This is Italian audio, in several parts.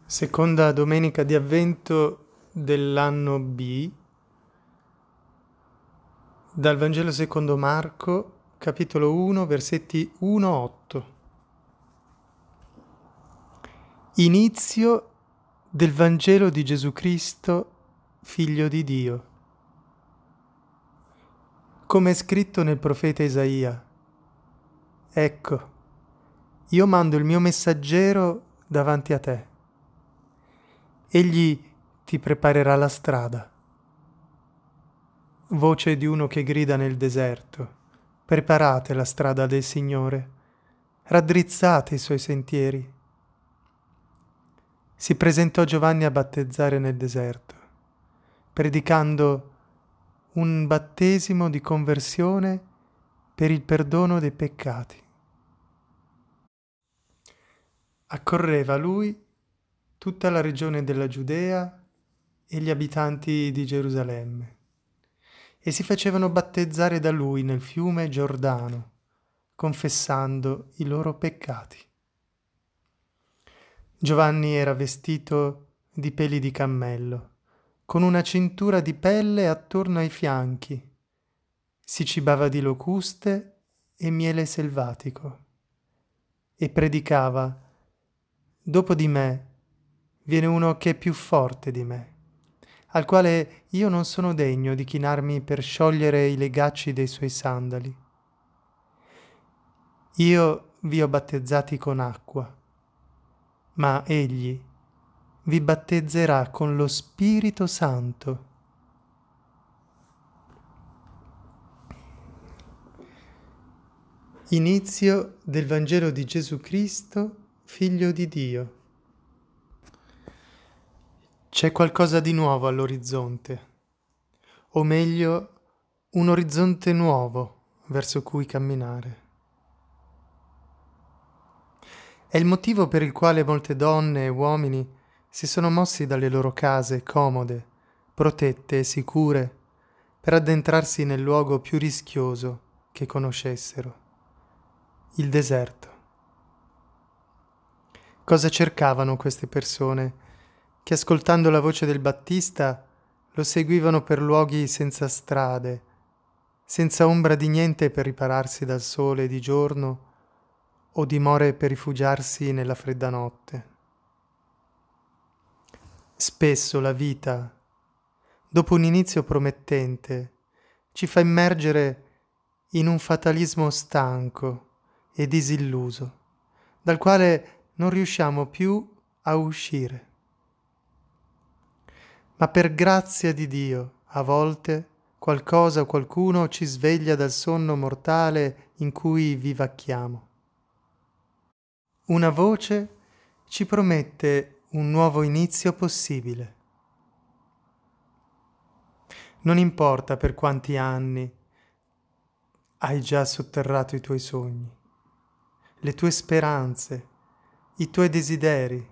Seconda domenica di Avvento dell'anno B, dal Vangelo secondo Marco, capitolo 1, versetti 1-8. Inizio del Vangelo di Gesù Cristo, Figlio di Dio. Come è scritto nel profeta Isaia: Ecco, io mando il mio messaggero davanti a te. Egli ti preparerà la strada. Voce di uno che grida nel deserto: preparate la strada del Signore, raddrizzate i suoi sentieri. Si presentò Giovanni a battezzare nel deserto, predicando un battesimo di conversione per il perdono dei peccati. Accorreva a lui tutta la regione della Giudea e gli abitanti di Gerusalemme, e si facevano battezzare da lui nel fiume Giordano, confessando i loro peccati. Giovanni era vestito di peli di cammello, con una cintura di pelle attorno ai fianchi. Si cibava di locuste e miele selvatico e predicava: dopo di me viene uno che è più forte di me, al quale io non sono degno di chinarmi per sciogliere i legacci dei suoi sandali. Io vi ho battezzati con acqua, ma egli vi battezzerà con lo Spirito Santo. Inizio del Vangelo di Gesù Cristo, Figlio di Dio. C'è qualcosa di nuovo all'orizzonte, o meglio, un orizzonte nuovo verso cui camminare. È il motivo per il quale molte donne e uomini si sono mossi dalle loro case comode, protette e sicure, per addentrarsi nel luogo più rischioso che conoscessero, il deserto. Cosa cercavano queste persone che, ascoltando la voce del Battista, lo seguivano per luoghi senza strade, senza ombra di niente per ripararsi dal sole di giorno o dimore per rifugiarsi nella fredda notte? Spesso la vita, dopo un inizio promettente, ci fa immergere in un fatalismo stanco e disilluso, dal quale non riusciamo più a uscire. Ma per grazia di Dio, a volte qualcosa o qualcuno ci sveglia dal sonno mortale in cui vivacchiamo. Una voce ci promette un nuovo inizio possibile. Non importa per quanti anni hai già sotterrato i tuoi sogni, le tue speranze, i tuoi desideri.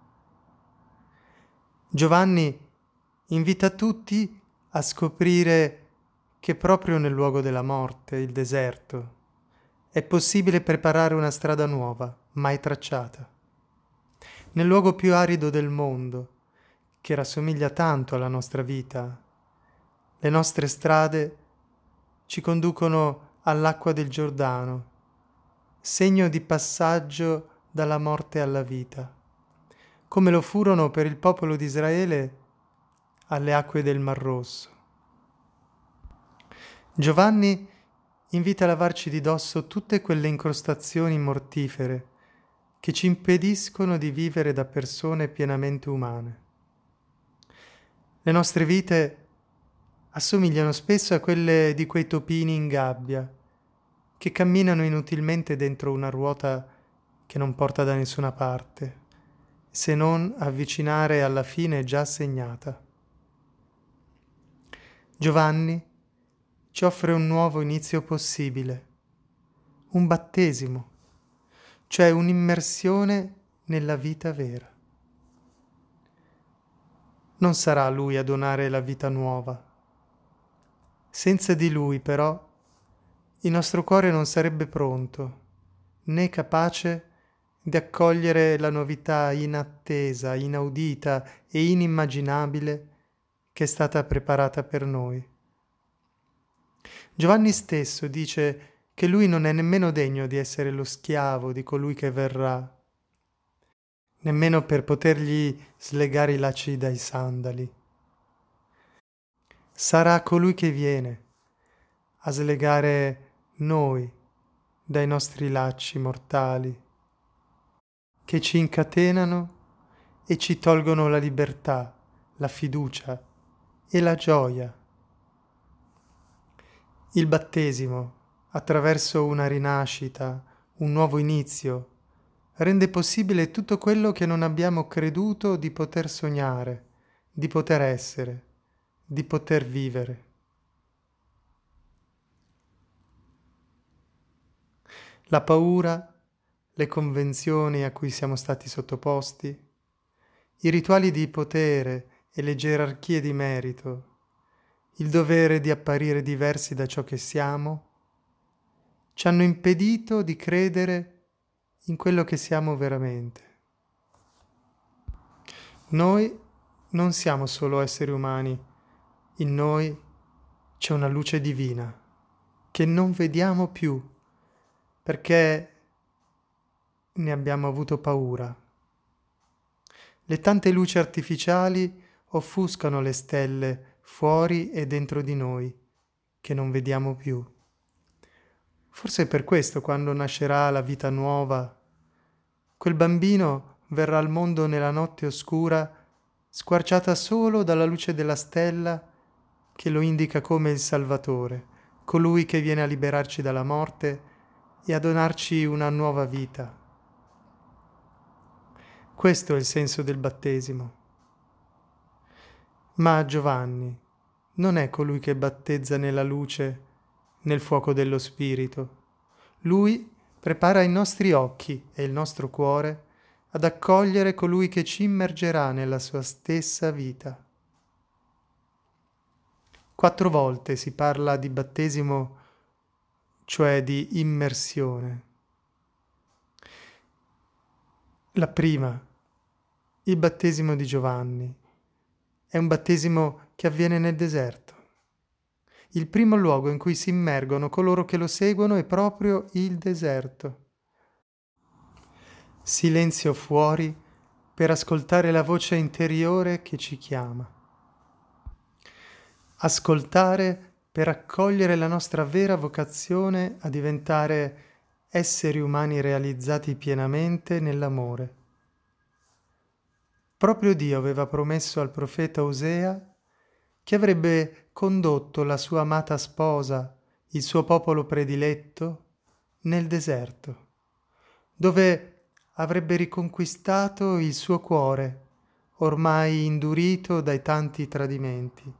Giovanni invita tutti a scoprire che proprio nel luogo della morte, il deserto, è possibile preparare una strada nuova, mai tracciata. Nel luogo più arido del mondo, che rassomiglia tanto alla nostra vita, le nostre strade ci conducono all'acqua del Giordano, segno di passaggio dalla morte alla vita, come lo furono per il popolo di Israele alle acque del Mar Rosso. Giovanni invita a lavarci di dosso tutte quelle incrostazioni mortifere che ci impediscono di vivere da persone pienamente umane. Le nostre vite assomigliano spesso a quelle di quei topini in gabbia che camminano inutilmente dentro una ruota che non porta da nessuna parte, se non avvicinare alla fine già segnata. Giovanni ci offre un nuovo inizio possibile, un battesimo, cioè un'immersione nella vita vera. Non sarà Lui a donare la vita nuova. Senza di Lui, però, il nostro cuore non sarebbe pronto, né capace di accogliere la novità inattesa, inaudita e inimmaginabile che è stata preparata per noi. Giovanni stesso dice che lui non è nemmeno degno di essere lo schiavo di colui che verrà, nemmeno per potergli slegare i lacci dai sandali. Sarà colui che viene a slegare noi dai nostri lacci mortali, che ci incatenano e ci tolgono la libertà, la fiducia e la gioia. Il battesimo, attraverso una rinascita, un nuovo inizio, rende possibile tutto quello che non abbiamo creduto di poter sognare, di poter essere, di poter vivere. La paura, le convenzioni a cui siamo stati sottoposti, i rituali di potere e le gerarchie di merito, il dovere di apparire diversi da ciò che siamo, ci hanno impedito di credere in quello che siamo veramente. Noi non siamo solo esseri umani, in noi c'è una luce divina che non vediamo più perché ne abbiamo avuto paura. Le tante luci artificiali offuscano le stelle fuori e dentro di noi, che non vediamo più. Forse è per questo, quando nascerà la vita nuova, quel bambino verrà al mondo nella notte oscura, squarciata solo dalla luce della stella che lo indica come il Salvatore, colui che viene a liberarci dalla morte e a donarci una nuova vita. Questo è il senso del battesimo. Ma Giovanni non è colui che battezza nella luce, nel fuoco dello Spirito. Lui prepara i nostri occhi e il nostro cuore ad accogliere colui che ci immergerà nella sua stessa vita. 4 volte si parla di battesimo, cioè di immersione. La prima, il battesimo di Giovanni, è un battesimo che avviene nel deserto. Il primo luogo in cui si immergono coloro che lo seguono è proprio il deserto. Silenzio fuori per ascoltare la voce interiore che ci chiama. Ascoltare per accogliere la nostra vera vocazione a diventare esseri umani realizzati pienamente nell'amore. Proprio Dio aveva promesso al profeta Osea che avrebbe condotto la sua amata sposa, il suo popolo prediletto, nel deserto, dove avrebbe riconquistato il suo cuore, ormai indurito dai tanti tradimenti.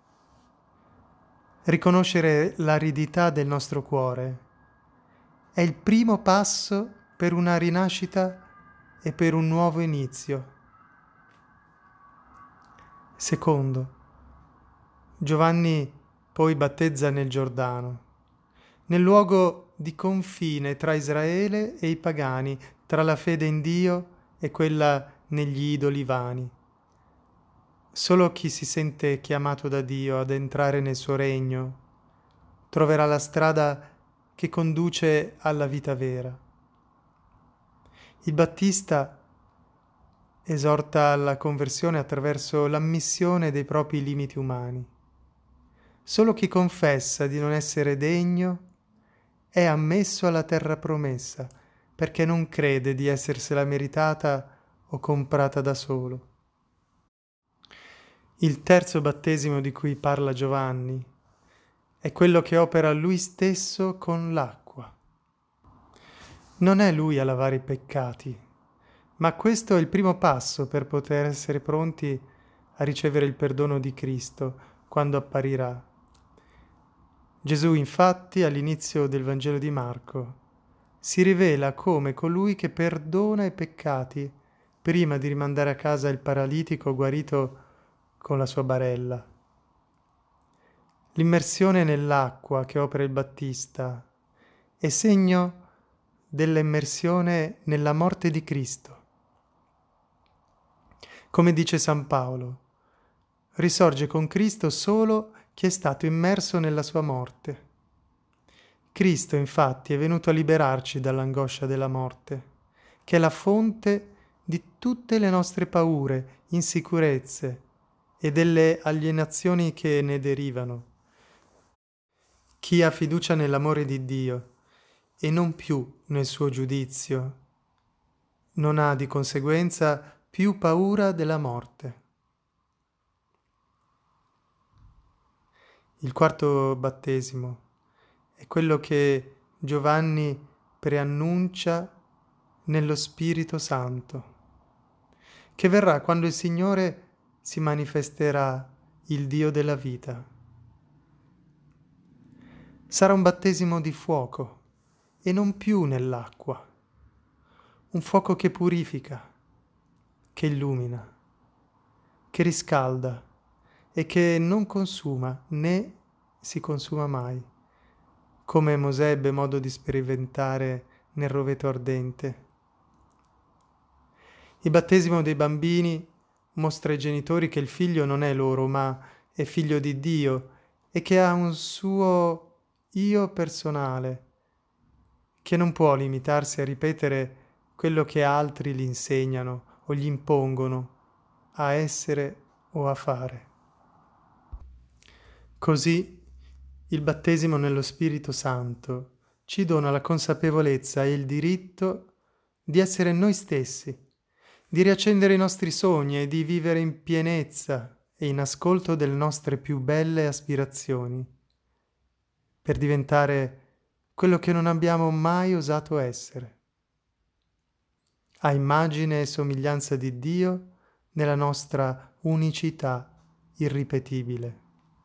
Riconoscere l'aridità del nostro cuore è il primo passo per una rinascita e per un nuovo inizio. Secondo, Giovanni poi battezza nel Giordano, nel luogo di confine tra Israele e i pagani, tra la fede in Dio e quella negli idoli vani. Solo chi si sente chiamato da Dio ad entrare nel suo regno troverà la strada che conduce alla vita vera. Il Battista esorta alla conversione attraverso l'ammissione dei propri limiti umani. Solo chi confessa di non essere degno è ammesso alla terra promessa, perché non crede di essersela meritata o comprata da solo. Il terzo battesimo di cui parla Giovanni è quello che opera lui stesso con l'acqua. Non è lui a lavare i peccati, ma questo è il primo passo per poter essere pronti a ricevere il perdono di Cristo quando apparirà. Gesù, infatti, all'inizio del Vangelo di Marco, si rivela come colui che perdona i peccati prima di rimandare a casa il paralitico guarito con la sua barella. L'immersione nell'acqua che opera il Battista è segno dell'immersione nella morte di Cristo. Come dice San Paolo, risorge con Cristo solo chi è stato immerso nella sua morte. Cristo, infatti, è venuto a liberarci dall'angoscia della morte, che è la fonte di tutte le nostre paure, insicurezze e delle alienazioni che ne derivano. Chi ha fiducia nell'amore di Dio e non più nel suo giudizio, non ha di conseguenza più paura della morte. Il quarto battesimo è quello che Giovanni preannuncia nello Spirito Santo, che verrà quando il Signore si manifesterà, il Dio della vita. Sarà un battesimo di fuoco e non più nell'acqua, un fuoco che purifica, che illumina, che riscalda e che non consuma né si consuma mai, come Mosè ebbe modo di sperimentare nel roveto ardente. Il battesimo dei bambini mostra ai genitori che il figlio non è loro, ma è figlio di Dio e che ha un suo io personale, che non può limitarsi a ripetere quello che altri gli insegnano o gli impongono a essere o a fare. Così il battesimo nello Spirito Santo ci dona la consapevolezza e il diritto di essere noi stessi, di riaccendere i nostri sogni e di vivere in pienezza e in ascolto delle nostre più belle aspirazioni, per diventare quello che non abbiamo mai osato essere, a immagine e somiglianza di Dio nella nostra unicità irripetibile.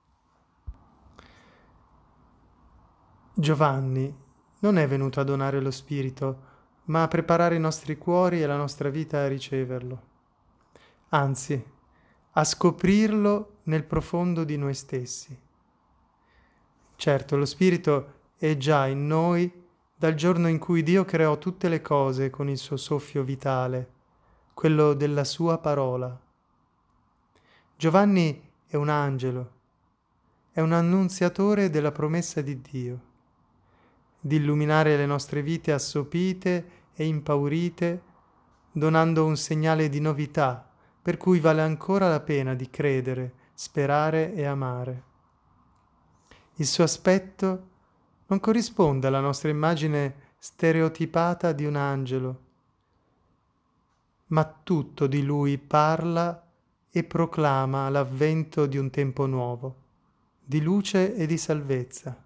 Giovanni non è venuto a donare lo Spirito, ma a preparare i nostri cuori e la nostra vita a riceverlo. Anzi, a scoprirlo nel profondo di noi stessi. Certo, lo Spirito è già in noi dal giorno in cui Dio creò tutte le cose con il suo soffio vitale, quello della sua parola. Giovanni è un angelo, è un annunziatore della promessa di Dio, di illuminare le nostre vite assopite e impaurite, donando un segnale di novità, per cui vale ancora la pena di credere, sperare e amare. Il suo aspetto non corrisponde alla nostra immagine stereotipata di un angelo, ma tutto di lui parla e proclama l'avvento di un tempo nuovo, di luce e di salvezza.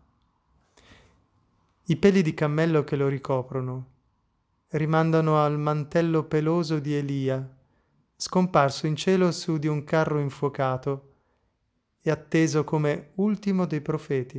I peli di cammello che lo ricoprono rimandano al mantello peloso di Elia, scomparso in cielo su di un carro infuocato e atteso come ultimo dei profeti.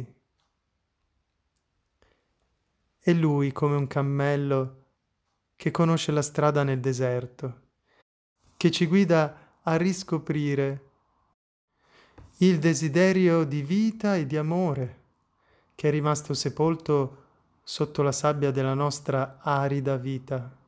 È lui come un cammello che conosce la strada nel deserto, che ci guida a riscoprire il desiderio di vita e di amore che è rimasto sepolto sotto la sabbia della nostra arida vita.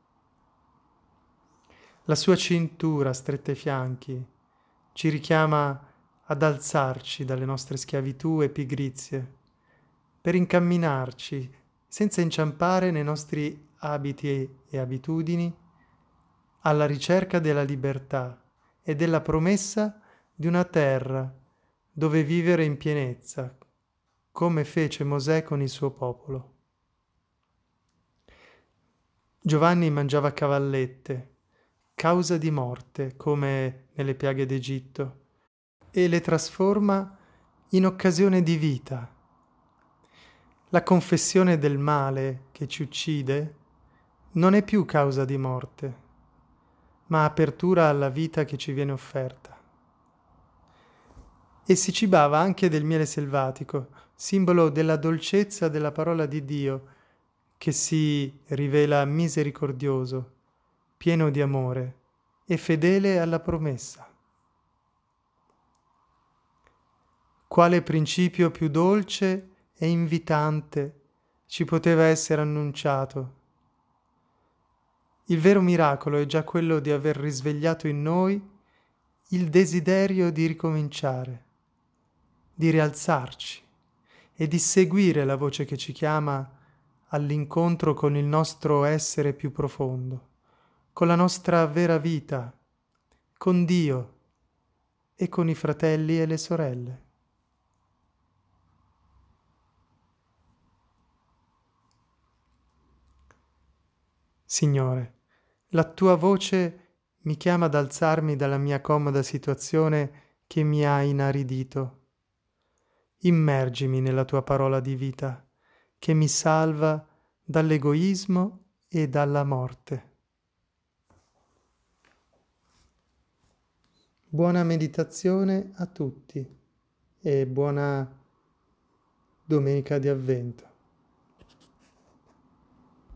La sua cintura stretta ai fianchi ci richiama ad alzarci dalle nostre schiavitù e pigrizie, per incamminarci senza inciampare nei nostri abiti e abitudini alla ricerca della libertà e della promessa di una terra dove vivere in pienezza, come fece Mosè con il suo popolo. Giovanni mangiava cavallette, causa di morte, come nelle piaghe d'Egitto, e le trasforma in occasione di vita. La confessione del male che ci uccide non è più causa di morte, ma apertura alla vita che ci viene offerta. E si cibava anche del miele selvatico, simbolo della dolcezza della parola di Dio, che si rivela misericordioso, pieno di amore e fedele alla promessa. Quale principio più dolce e invitante ci poteva essere annunciato Il vero miracolo è già quello di aver risvegliato in noi il desiderio di ricominciare, di rialzarci e di seguire la voce che ci chiama all'incontro con il nostro essere più profondo, con la nostra vera vita, con Dio e con i fratelli e le sorelle. Signore, la tua voce mi chiama ad alzarmi dalla mia comoda situazione che mi ha inaridito. Immergimi nella tua parola di vita, che mi salva dall'egoismo e dalla morte. Buona meditazione a tutti e buona domenica di Avvento.